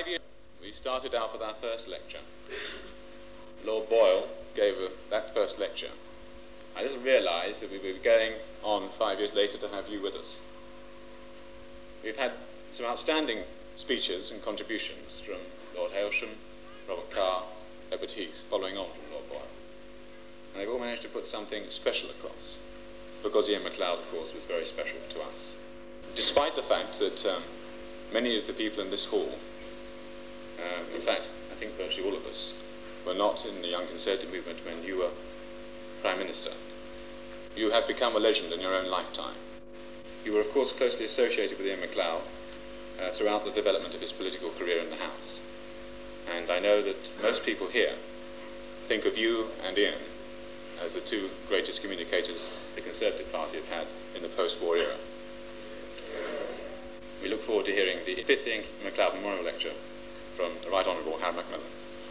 5 years, we started out with our first lecture. Lord Boyle gave that first lecture. I didn't realise that we were going on 5 years later to have you with us. We've had some outstanding speeches and contributions from Lord Hailsham, Robert Carr, Edward Heath, following on from Lord Boyle. And they've all managed to put something special across, because Ian MacLeod, of course, was very special to us. Despite the fact that many of the people in this hall, in fact, I think virtually all of us, were not in the Young Conservative movement when you were Prime Minister. You have become a legend in your own lifetime. You were, of course, closely associated with Ian MacLeod throughout the development of his political career in the House. And I know that most people here think of you and Ian as the two greatest communicators the Conservative Party have had in the post-war era. We look forward to hearing the 5th Ian MacLeod Memorial Lecture from the Right Honourable Harry Macmillan.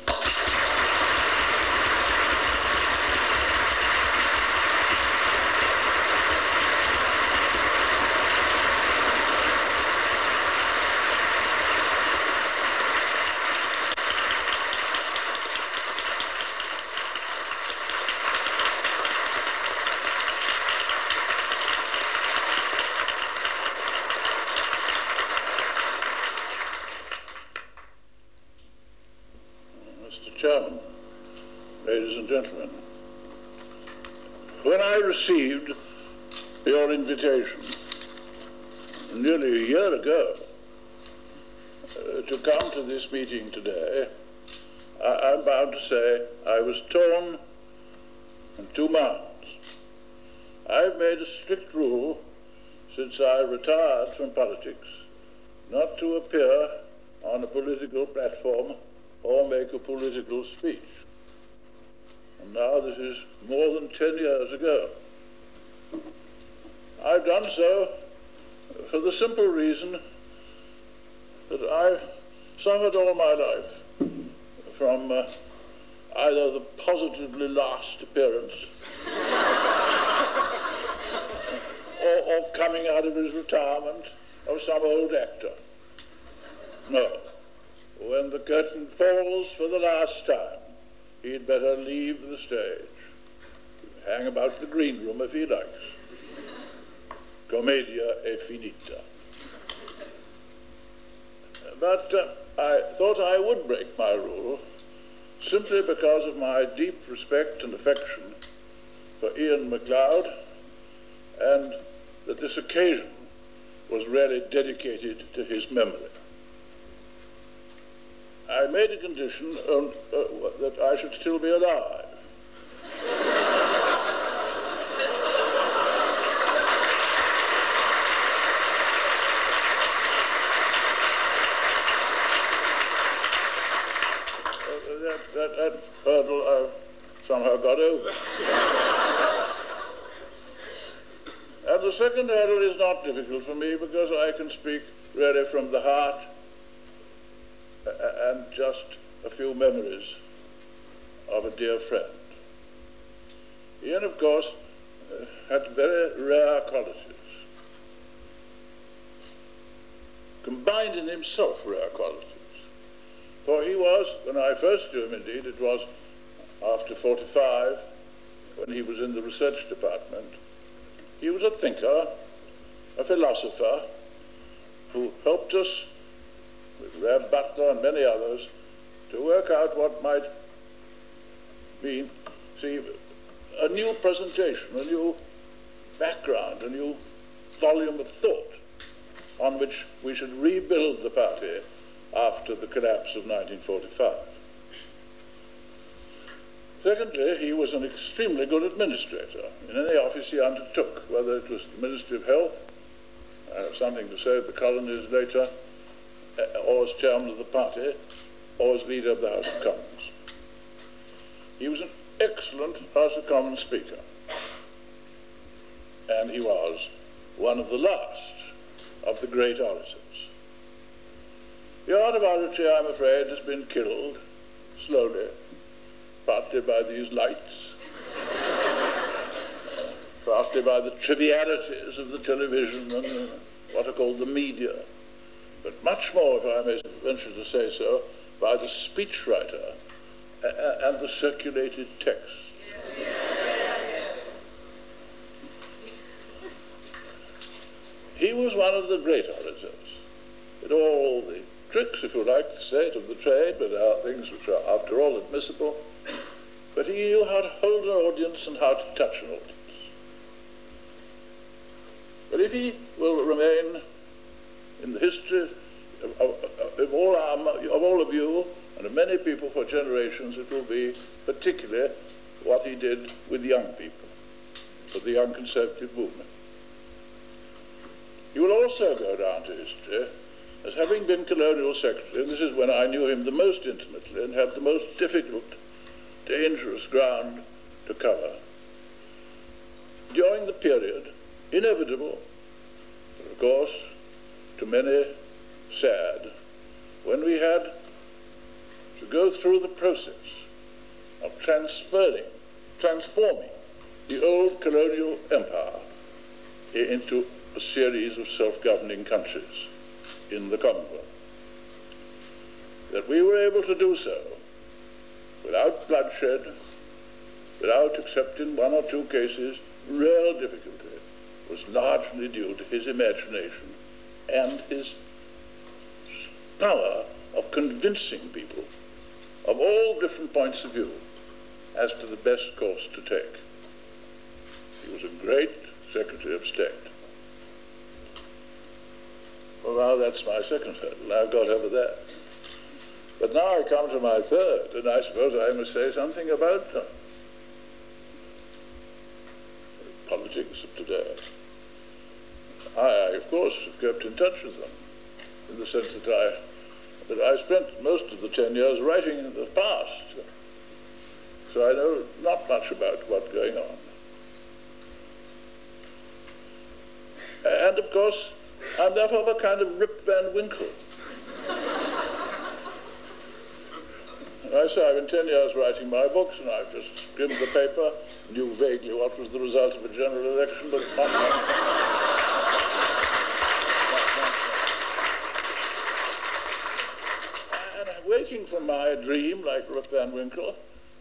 Chairman, ladies and gentlemen, when I received your invitation nearly a year ago to come to this meeting today, I'm bound to say I was torn in two minds. I've made a strict rule since I retired from politics not to appear on a political platform or make a political speech. And now this is more than 10 years ago. I've done so for the simple reason that I've suffered all my life from either the positively last appearance or coming out of his retirement of some old actor. No. When the curtain falls for the last time, he'd better leave the stage. Hang about the green room if he likes. Commedia è finita. But I thought I would break my rule simply because of my deep respect and affection for Ian MacLeod, and that this occasion was really dedicated to his memory. I made a condition that I should still be alive. That hurdle I've somehow got over. And the second hurdle is not difficult for me because I can speak really from the heart and just a few memories of a dear friend. Ian, of course, had very rare qualities, combined in himself rare qualities. For he was, when I first knew him indeed, it was after 45, when he was in the research department, he was a thinker, a philosopher, who helped us with Rev Butler and many others, to work out what might mean, see, a new presentation, a new background, a new volume of thought on which we should rebuild the party after the collapse of 1945. Secondly, he was an extremely good administrator in any office he undertook, whether it was the Ministry of Health, I have something to say of the colonies later, or as chairman of the party, or as leader of the House of Commons. He was an excellent House of Commons speaker, and he was one of the last of the great orators. The art of oratory, I'm afraid, has been killed slowly, partly by these lights, partly by the trivialities of the television and what are called the media, but much more, if I may venture to say so, by the speechwriter and the circulated text. He was one of the great orators. With all the tricks, if you like to say it, of the trade, but there are things which are, after all, admissible. But he knew how to hold an audience and how to touch an audience. But if he will remain in the history of all of you and of many people for generations, it will be particularly what he did with young people, with the young conservative movement. He will also go down to history as having been colonial secretary, and this is when I knew him the most intimately and had the most difficult, dangerous ground to cover. During the period, inevitable, but of course, to many sad, when we had to go through the process of transforming the old colonial empire into a series of self-governing countries in the Commonwealth. That we were able to do so without bloodshed, without, except in one or two cases, real difficulty, was largely due to his imagination and his power of convincing people of all different points of view as to the best course to take. He was a great Secretary of State. Well, now that's my second hurdle. I've got over that. But now I come to my third, and I suppose I must say something about politics of today. I, of course, have kept in touch with them, in the sense that I spent most of the 10 years writing in the past, so I know not much about what's going on. And, of course, I'm therefore a kind of Rip Van Winkle. I say I've been 10 years writing my books, and I've just skimmed the paper, knew vaguely what was the result of a general election, but not much. And I'm waking from my dream like Rip Van Winkle.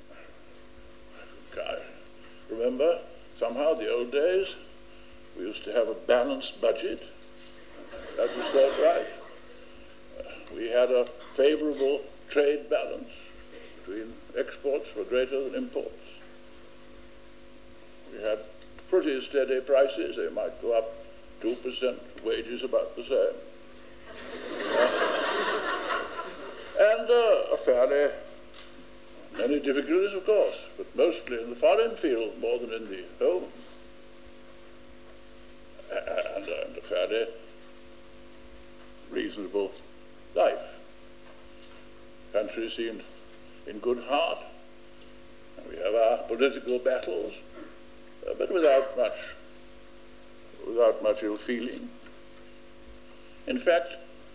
I remember somehow the old days, we used to have a balanced budget. That was thought right. We had a favorable trade balance between exports were greater than imports. We had pretty steady prices. They might go up 2%, wages about the same. And a fairly many difficulties, of course, but mostly in the foreign field more than in the home. And a fairly reasonable life. Country seemed in good heart, and we have our political battles, but without much ill feeling. In fact,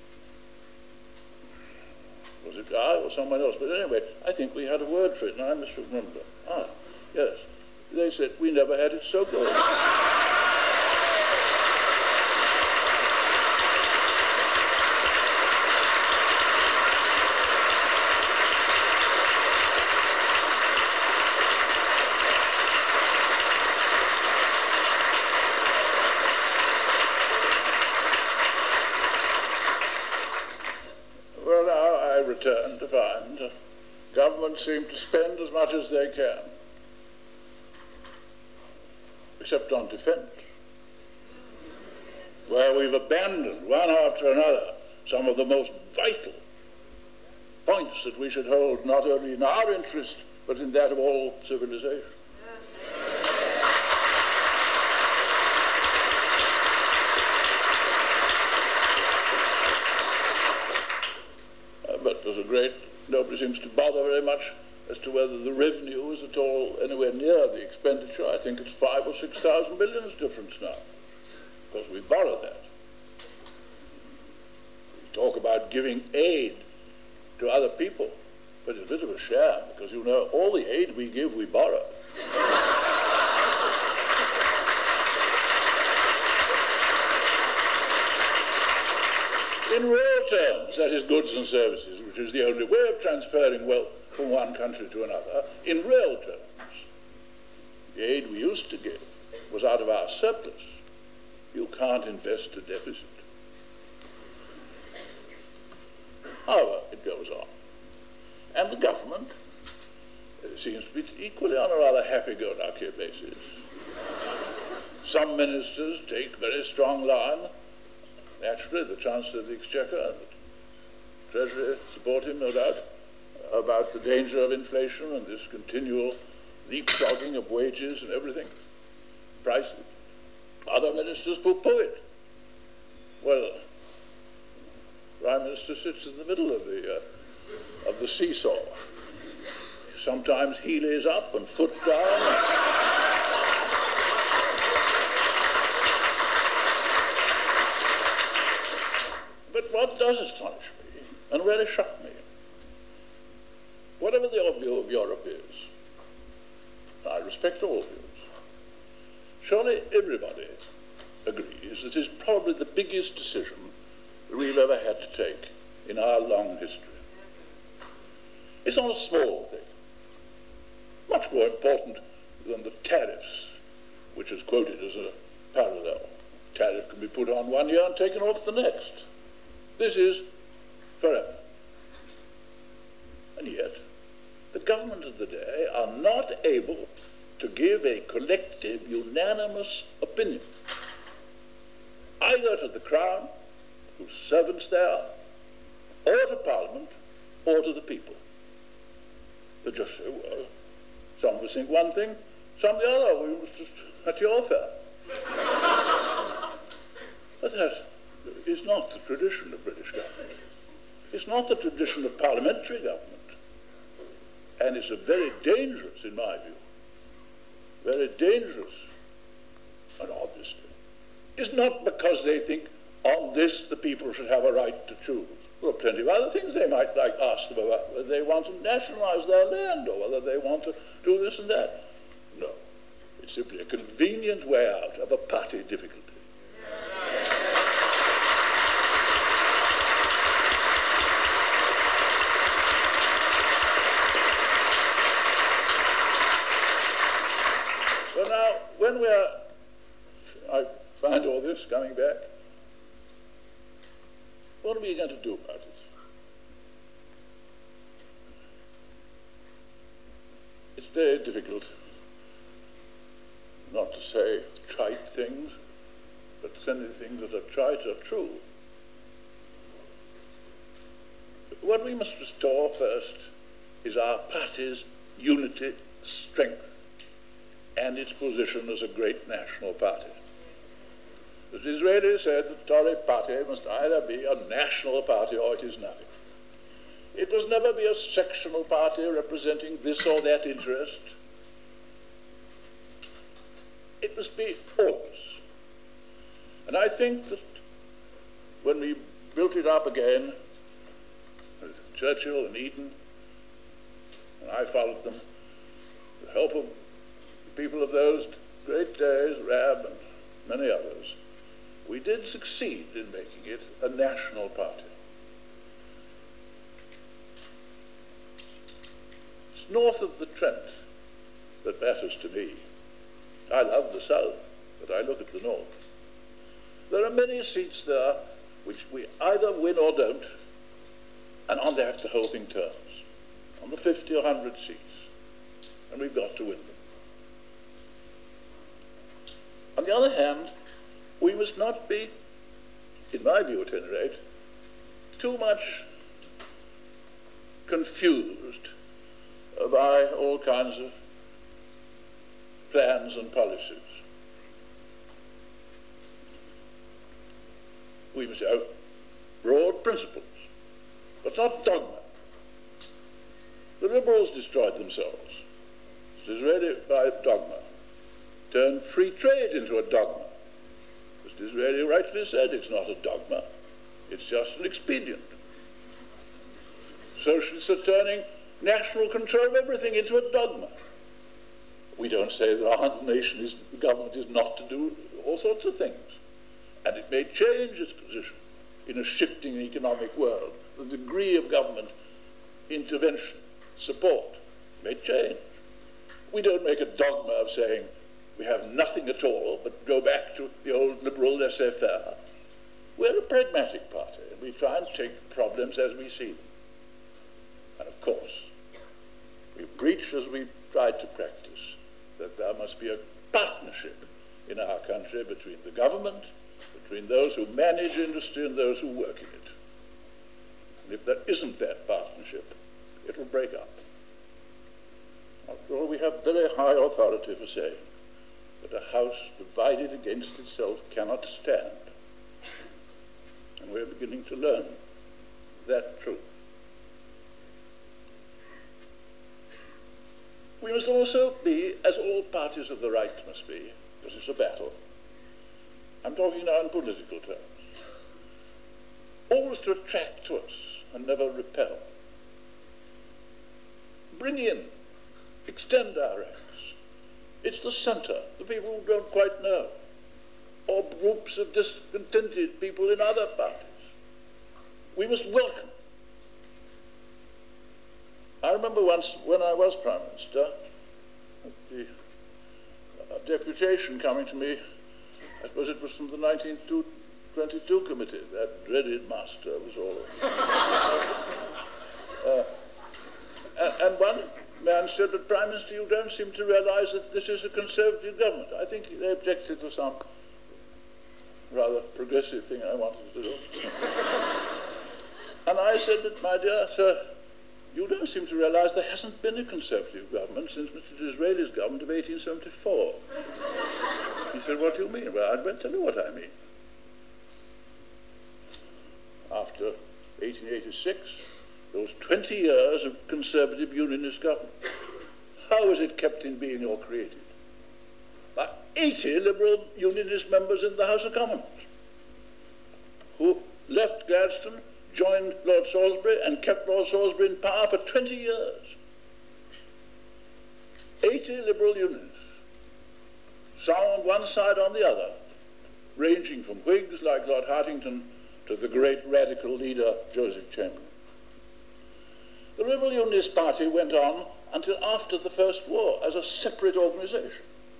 was it I or someone else? But anyway, I think we had a word for it, and I must remember. Yes. They said we never had it so good. Return to find governments seem to spend as much as they can, except on defense, where we've abandoned one after another some of the most vital points that we should hold not only in our interest but in that of all civilization. Nobody seems to bother very much as to whether the revenue is at all anywhere near the expenditure. I think it's 5,000 or 6,000 billions difference now, because we borrow that. We talk about giving aid to other people, but it's a bit of a sham, because you know all the aid we give, we borrow. In real terms, that is goods and services, which is the only way of transferring wealth from one country to another, in real terms, the aid we used to give was out of our surplus. You can't invest a deficit. However, it goes on. And the government seems to be equally on a rather happy-go-lucky basis. Some ministers take very strong line. Naturally, the Chancellor of the Exchequer and the Treasury support him, no doubt, about the danger of inflation and this continual leapfrogging of wages and everything, prices. Other ministers poo-poo it. Well, the Prime Minister sits in the middle of the seesaw. Sometimes he lays up and foot down. But what does astonish me, and really shock me, whatever the view of Europe is, I respect all views, surely everybody agrees that it's probably the biggest decision that we've ever had to take in our long history. It's not a small thing, much more important than the tariffs, which is quoted as a parallel. Tariff can be put on one year and taken off the next. This is forever. And yet, the government of the day are not able to give a collective, unanimous opinion, either to the Crown, whose servants they are, or to Parliament, or to the people. They just say, well, some will think one thing, some the other. We must just, that's your affair. But that is not the tradition of British government. It's not the tradition of parliamentary government. And it's a very dangerous, in my view, very dangerous, and obviously, it's not because they think on this the people should have a right to choose. There are plenty of other things they might like ask them about, whether they want to nationalize their land or whether they want to do this and that. No, it's simply a convenient way out of a party difficulty. So now, when I find all this coming back, what are we going to do about it? It's very difficult not to say trite things, but many things that are trite are true. What we must restore first is our party's unity, strength, and its position as a great national party. As Disraeli said, the Tory party must either be a national party or it is nothing. It must never be a sectional party representing this or that interest. It must be all of us. And I think that when we built it up again with Churchill and Eden, and I followed them, with the help of the people of those great days, Rab and many others, we did succeed in making it a national party. It's north of the Trent that matters to me. I love the south, but I look at the north. There are many seats there which we either win or don't, and on that the whole thing turns. On the 50 or 100 seats, and we've got to win them. On the other hand, we must not be, in my view at any rate, too much confused by all kinds of plans and policies. We must have broad principles, but not dogma. The Liberals destroyed themselves. It is really by dogma. Turned free trade into a dogma. As Disraeli rightly said, it's not a dogma. It's just an expedient. Socialists are turning national control of everything into a dogma. We don't say that our the government is not to do all sorts of things. And it may change its position. in a shifting economic world, the degree of government intervention, support, may change. We don't make a dogma of saying we have nothing at all, but go back to the old liberal laissez-faire. We're a pragmatic party, and we try and take problems as we see them. And of course, we preach as we tried to practice, that there must be a partnership in our country between the government, between those who manage industry and those who work in it. And if there isn't that partnership, it will break up. After all, we have very high authority for saying that a house divided against itself cannot stand. And we're beginning to learn that truth. We must also be, as all parties of the right must be, because it's a battle. I'm talking now in political terms. Always to attract to us and never repel. Bring in, extend our ranks. It's the centre, the people who don't quite know, or groups of discontented people in other parties. We must welcome. I remember once when I was Prime Minister, a deputation coming to me, I suppose it was from the 1922 committee, that dreaded master was all. And one man said, "But Prime Minister, you don't seem to realise that this is a Conservative government." I think they objected to some rather progressive thing I wanted to do. And I said, "But my dear sir, you don't seem to realise there hasn't been a Conservative government since Mr. Disraeli's government of 1874. He said, "What do you mean?" Well, I'd better tell you what I mean. After 1886, there was 20 years of Conservative Unionist government. How was it kept in being or created? By 80 Liberal Unionist members in the House of Commons, who left Gladstone, joined Lord Salisbury, and kept Lord Salisbury in power for 20 years. 80 Liberal Unionists, some on one side, on the other, ranging from Whigs like Lord Hartington to the great radical leader Joseph Chamberlain. The Liberal Unionist Party went on until after the First War as a separate organisation.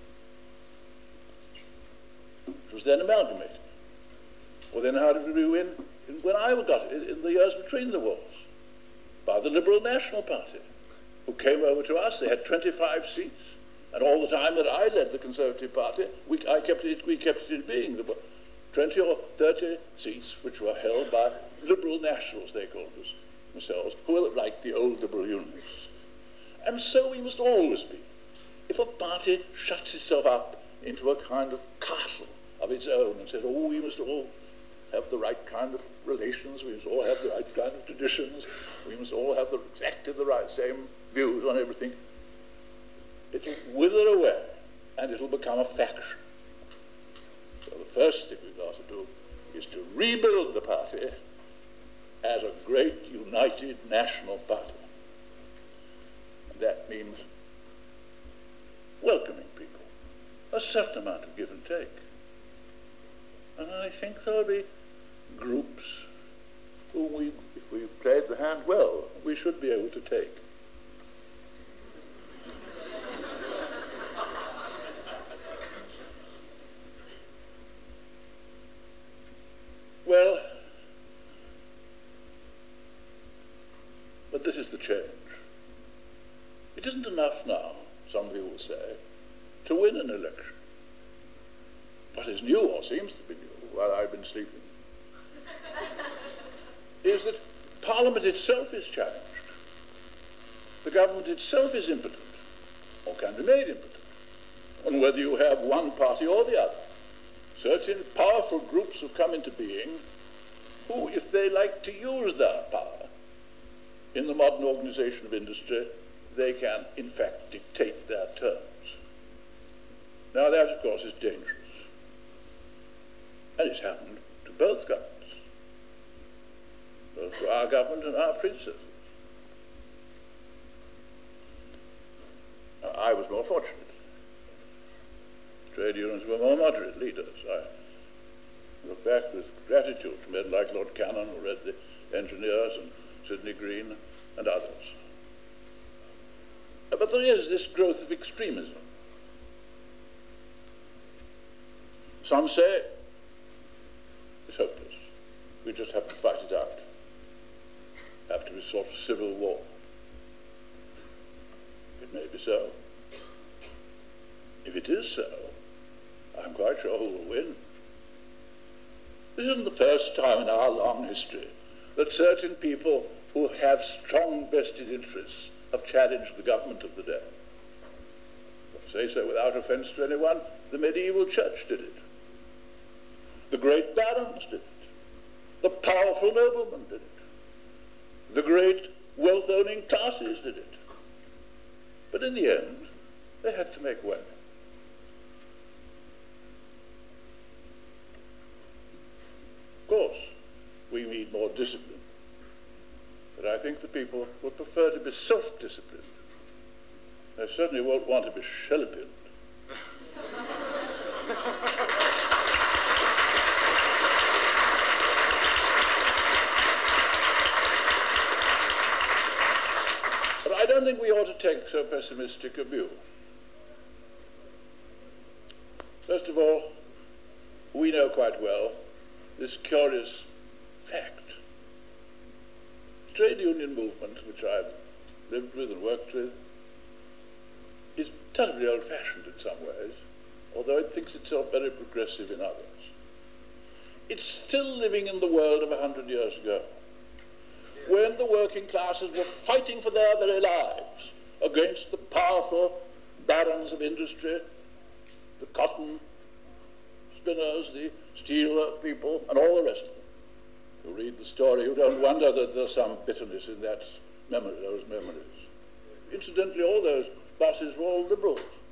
It was then amalgamated. Well, then how did we win? When I got it, in the years between the wars, by the Liberal National Party, who came over to us. They had 25 seats, and all the time that I led the Conservative Party, we kept it in being. There were 20 or 30 seats which were held by Liberal Nationals, they called themselves, who were like the old Liberal Unionists. And so we must always be. If a party shuts itself up into a kind of castle of its own and says, "Oh, we must all have the right kind of relations, we must all have the right kind of traditions, we must all have exactly the right same views on everything," it will wither away and it will become a faction. So the first thing we've got to do is to rebuild the party as a great united national party. And that means welcoming people, a certain amount of give and take. And I think there'll be groups who if we played the hand well, we should be able to take. Well, but this is the change. It isn't enough now, some people will say, to win an election. What is new, or seems to be new, while I've been sleeping, is that Parliament itself is challenged. The government itself is impotent, or can be made impotent, on whether you have one party or the other. Certain powerful groups have come into being who, if they like to use their power in the modern organization of industry, they can, in fact, dictate their terms. Now that, of course, is dangerous. And it's happened to both governments, both to our government and our predecessors. Now, I was more fortunate. Trade unions were more moderate leaders. look back with gratitude to men like Lord Cannon, who read the Engineers, and Sidney Green, and others. But there is this growth of extremism. Some say it's hopeless. We just have to fight it out. Have to be a sort of civil war. It may be so. If it is so, I'm quite sure who will win. This isn't the first time in our long history that certain people who have strong vested interests have challenged the government of the day. I say so without offence to anyone, the medieval church did it. The great barons did it. The powerful noblemen did it. The great wealth-owning classes did it. But in the end, they had to make way. Of course, we need more discipline. But I think the people would prefer to be self-disciplined. They certainly won't want to be shell-pinned. But I don't think we ought to take so pessimistic a view. First of all, we know quite well this curious fact. The trade union movement, which I've lived with and worked with, is terribly old-fashioned in some ways, although it thinks itself very progressive in others. It's still living in the world of 100 years ago, when the working classes were fighting for their very lives against the powerful barons of industry, the cotton spinners, the steel people, and all the rest of them. You read the story, you don't wonder that there's some bitterness in that memory, those memories. Incidentally, all those bosses were all liberals.